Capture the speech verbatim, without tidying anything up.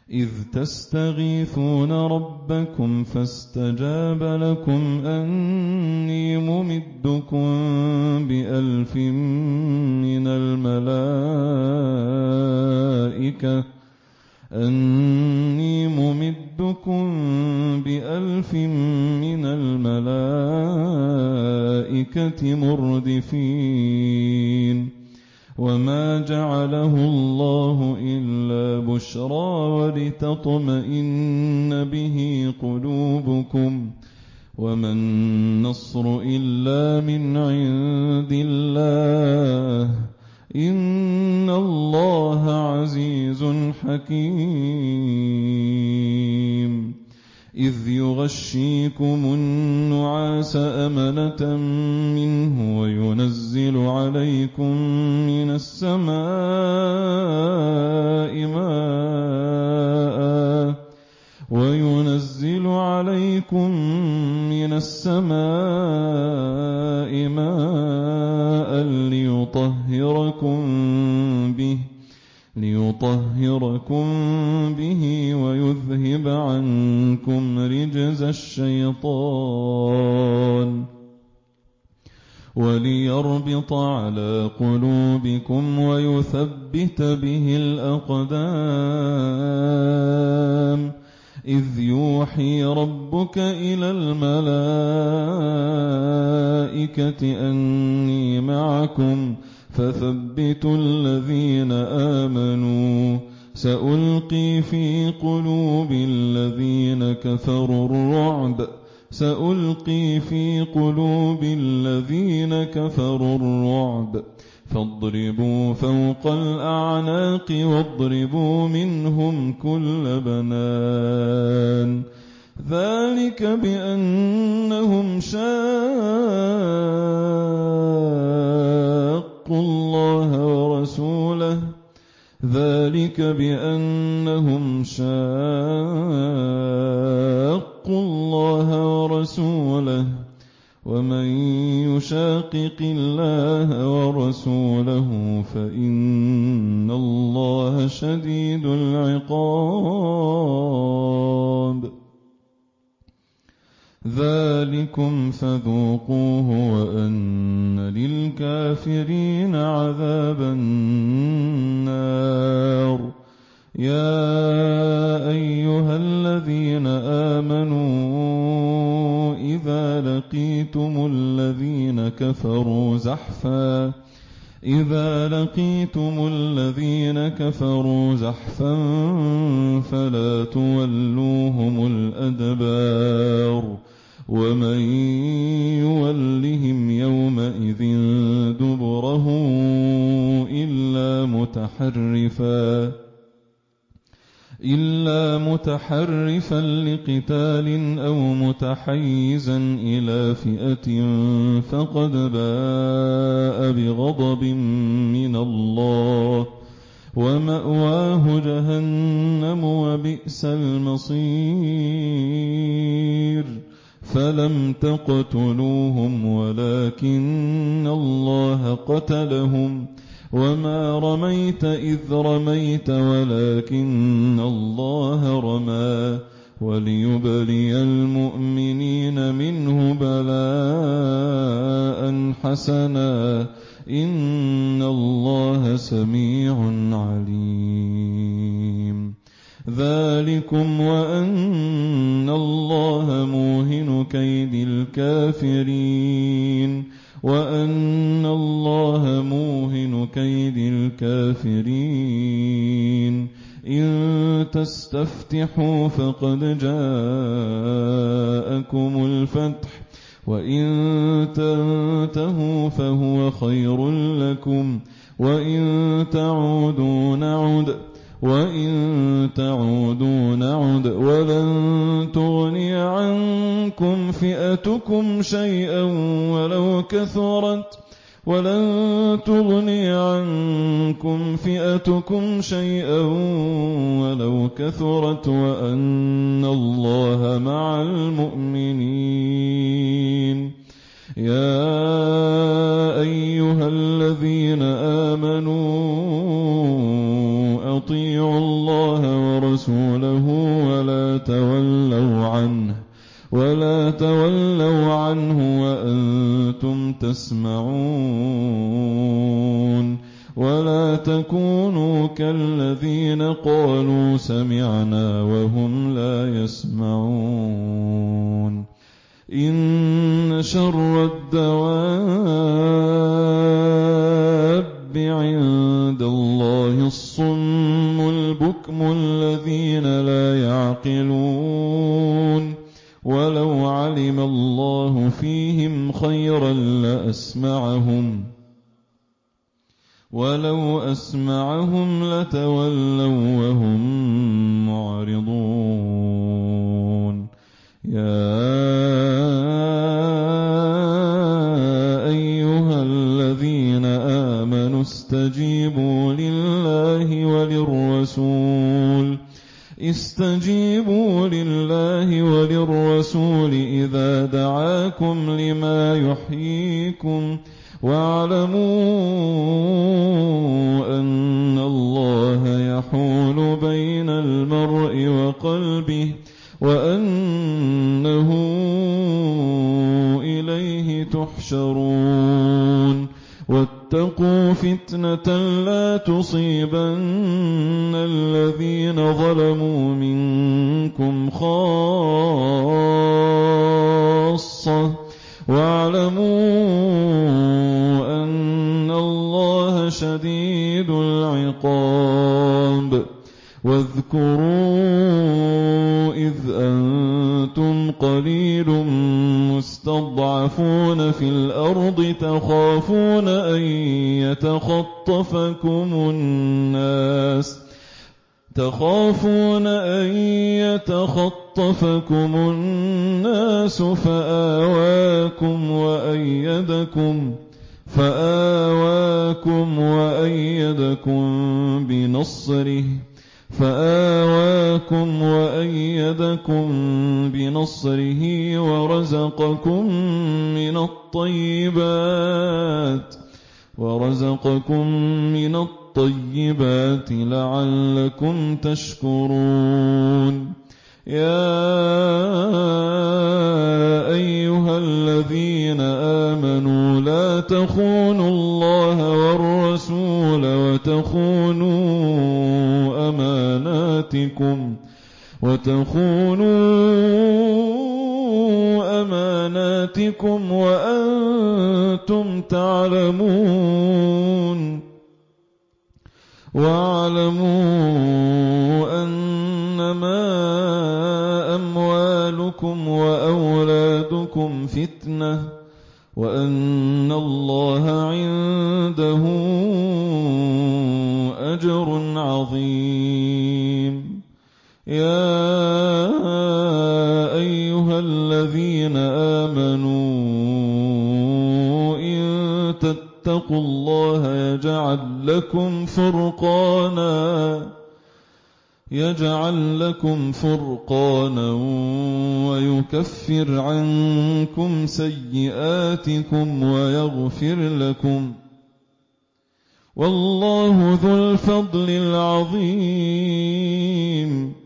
إذ تستغيثون ربكم فاستجاب لكم أني ممدكم بألف من الملائكة أني ممدكم بألف من الملائكة مردفين وما جعله الله إلا بشرى ولتطمئن به قلوبكم وما النصر إلا من عند الله إن الله عزيز حكيم إذ يغشيكم النعاس أمنة منه وينزل عليكم من السماء ماء وينزل عليكم من السماء ماء ليطهركم به ليطهركم به ويذهب عنكم رجز الشيطان وليربط على قلوبكم ويثبت به الأقدام إذ يوحي ربك إلى الملائكة أني معكم فثبتوا الذين آمنوا سألقي في قلوب الذين كفروا الرعب سألقي في قلوب الذين كفروا الرعب فاضربوا فوق الأعناق واضربوا منهم كل بنان ذلك بأنهم شاقوا الله ورسوله ذلك بأنهم شاقوا الله ورسوله ومن يشاقق الله ورسوله فإن الله شديد العقاب ذلكم فذوقوه وأن للكافرين عذاب النار يا أيها الذين آمنوا إذا لقيتم الذين كفروا زحفا إذا لقيتم الذين كفروا زحفا فلا تولوهم الأدبار ومن يولهم يومئذ دبره إلا متحرفا إلا متحرفا لقتال أو متحيزا إلى فئة فقد باء بغضب من الله ومأواه جهنم وبئس المصير فلم تقتلوهم ولكن الله قتلهم وما رميت إذ رميت ولكن الله رمى وليبلي المؤمنين منه بلاء حسنا إن الله سميع عليم ذلكم وأن الله موهن كيد الكافرين وأن الله موهن كيد الكافرين إن تستفتحوا فقد جاءكم الفتح وإن تنتهوا فهو خير لكم وإن تعودوا نعد وإن تعودوا نعد ولن تغني عنكم فئتكم شيئا ولو كثرت ولن تغني عنكم فئتكم شيئا ولو كثرت وأن الله مع المؤمنين يا أيها الذين آمنوا أطيعوا الله ورسوله ولا تولوا عنه ولا تولوا عنه وأنتم تسمعون ولا تكونوا كالذين قالوا سمعنا وهم لا يسمعون إن شر الدواب عند الله الصم البكم الذين لا يعقلون ولو علم الله فيهم خيرا لأسمعهم ولو أسمعهم لتولوا وهم معرضون يا أيها الذين آمنوا استجيبوا لله وللرسول استجيبوا لله وللرسول إذا دعاكم لما يحييكم واعلموا أن الله يحول بين المرء وقلبه وأنه إليه تحشرون واتقوا فتنة لا تصيبن الذين ظلموا منكم خاصة واعلموا أن الله شديد العقاب واذكروا إذ أنتم قليل مستضعفون في الأرض تخافون أن يتخطفكم الناس تخافون أن يتخطفكم الناس فآواكم وأيدكم فآواكم وأيدكم بنصره فآواكم وأيدكم بنصره ورزقكم من الطيبات ورزقكم من الطيبات لعلكم تشكرون يا أيها الذين آمنوا لا تخونوا الله والرسول وتخونوا أماناتكم وتخونوا أماناتكم وأنتم تعلمون واعلموا أنما أموالكم وأولادكم فتنة وأن الله عنده أجر عظيم يا أيها الذين آمنوا إن تتقوا الله يجعل لكم فرقانا يجعل لكم فرقانا ويكفر عنكم سيئاتكم ويغفر لكم والله ذو الفضل العظيم